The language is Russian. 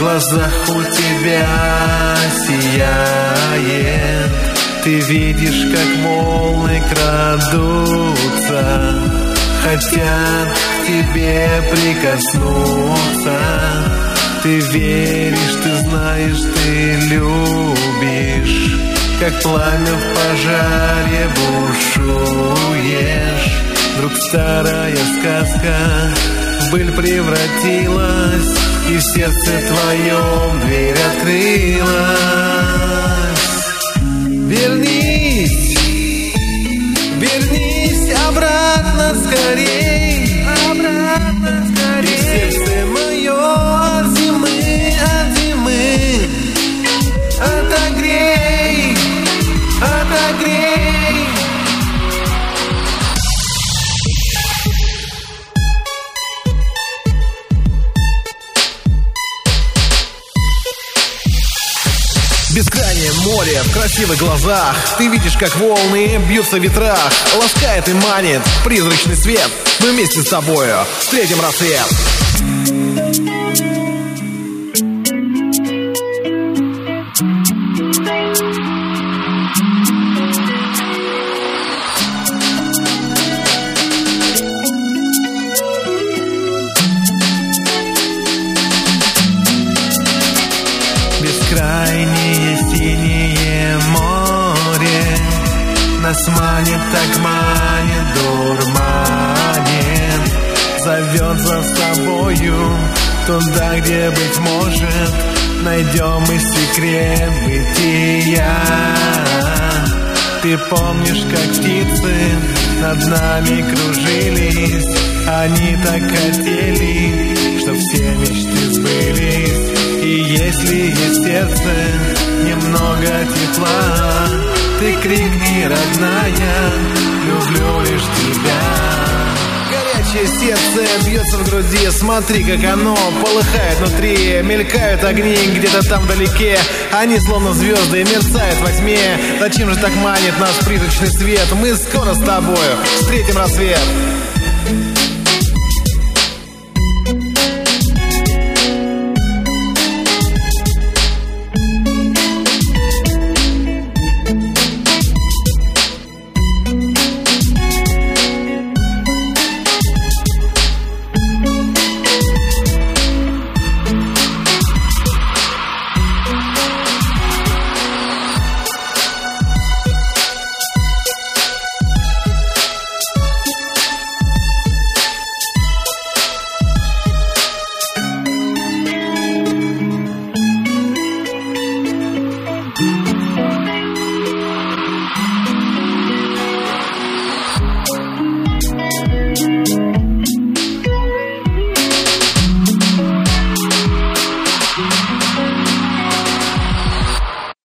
глазах у тебя сияет. Ты видишь, как волны крадутся, хотят к тебе прикоснуться. Ты веришь, ты знаешь, ты любишь, как пламя в пожаре бушуешь. Вдруг старая сказка в быль превратилась, и в сердце твоем дверь открылась. Вернись, вернись обратно скорей, обратно скорей. И сердце мое от зимы отогрей, отогрей. Бескрайнее море в красивых глазах. Ты видишь, как волны бьются в ветрах. Ласкает и манит призрачный свет. Мы вместе с тобою встретим рассвет. Бескрайнее синее море нас манит, так манит, дурманит. Зовет за собою туда, где, быть может, найдем и секрет бытия. Ты помнишь, как птицы над нами кружились? Они так хотели, чтоб все мечты сбылись. И если есть сердце немного тепла, ты крикни, родная, люблю лишь тебя. Горячее сердце бьется в груди, смотри, как оно полыхает внутри. Мелькают огни где-то там вдалеке, они словно звезды мерцают во тьме. Зачем же так манит нас призрачный свет? Мы скоро с тобою встретим рассвет.